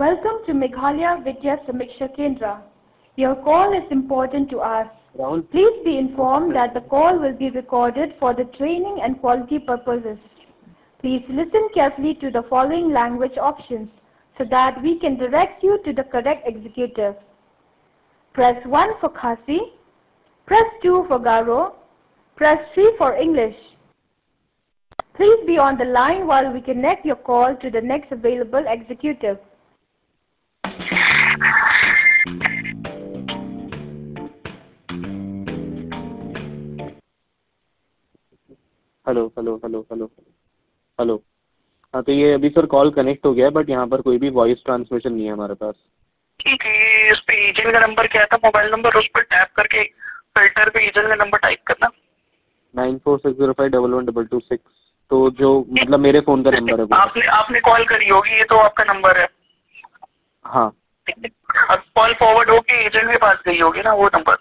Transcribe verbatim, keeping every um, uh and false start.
Welcome to Meghalaya Vidya Samiksha Kendra. Your call is important to us. Rahul? Please be informed that the call will be recorded for the training and quality purposes. Please listen carefully to the following language options so that we can direct you to the correct executive. Press one for Khasi, press two for Garo, press three for English. Please be on the line while we connect your call to the next available executive. Hello hello hello hello hello हाँ, तो ये अभी sir call connect हो गया है, but यहाँ पर कोई भी वॉइस ट्रांसमिशन नहीं है हमारे पास। ठीक है, इस पे एजेंट का नंबर क्या था, मोबाइल नंबर, उस पर टैप करके फिल्टर पे एजेंट का नंबर टाइप करना। Nine four six zero five double one double two six तो जो मतलब मेरे फ़ोन का नंबर है वो। आपने आपने कॉल करी होगी, ये तो आपका नंबर है। हाँ, अब कॉल फॉरवर्ड होके एजेंट के पास गई होगी ना वो नंबर।